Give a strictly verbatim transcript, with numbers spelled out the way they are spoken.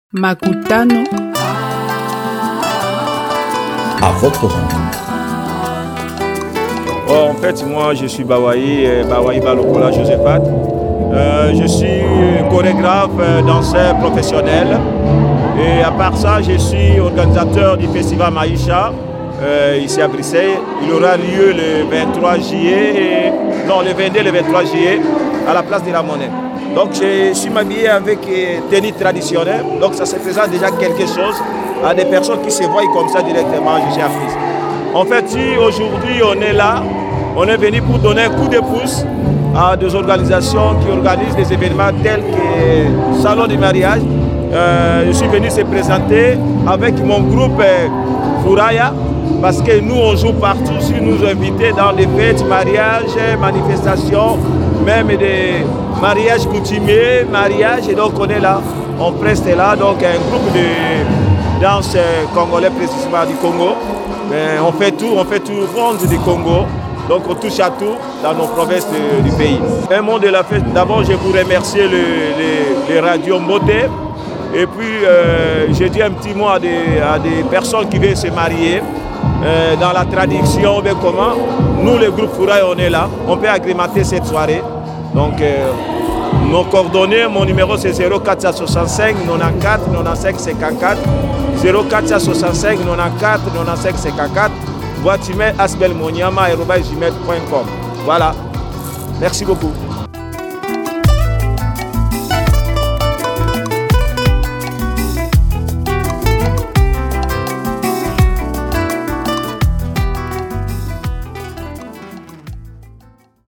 Makutano. À votre rencontre. Oh, en fait, moi, je suis Bawaï, Bawaï Balokola Josephat. Euh, je suis chorégraphe, danseur professionnel. Et à part ça, je suis organisateur du festival Maïcha, euh, ici à Bruxelles. Il aura lieu le vingt-trois juillet, et, non, le vingt-deux et le vingt-trois juillet, à la place de la Monnaie. Donc, je suis habillé avec euh, tenue traditionnelle. Donc, ça se présente déjà quelque chose à des personnes qui se voient comme ça directement. Je suis artiste. En fait, si aujourd'hui on est là, on est venu pour donner un coup de pouce à des organisations qui organisent des événements tels que Salon du mariage. Euh, je suis venu se présenter avec mon groupe euh, Fouraya, parce que nous on joue partout, si nous invités dans des fêtes, mariages, manifestations, même des mariages coutumiers, mariages, et donc on est là, on preste là, donc un groupe de danse congolais, précisément du Congo. Mais on fait tout, on fait tout ronde du Congo, donc on touche à tout dans nos provinces de, du pays. Un mot de la fête, d'abord je vous remercie les, les, les radios Moté. Et puis, euh, je dis un petit mot à des, à des personnes qui veulent se marier euh, dans la tradition, mais comment. Nous, le groupe Fouraï, on est là. On peut agrémenter cette soirée. Donc, euh, nos coordonnées, mon numéro c'est zéro quatre cent soixante-cinq quatre-vingt-quatorze quatre-vingt-quinze cinquante-quatre. zéro quatre cent soixante-cinq quatre-vingt-quatorze quatre-vingt-quinze cinquante-quatre. Boîte email asbelmoniama arobase gmail point com. Voilà. Merci beaucoup.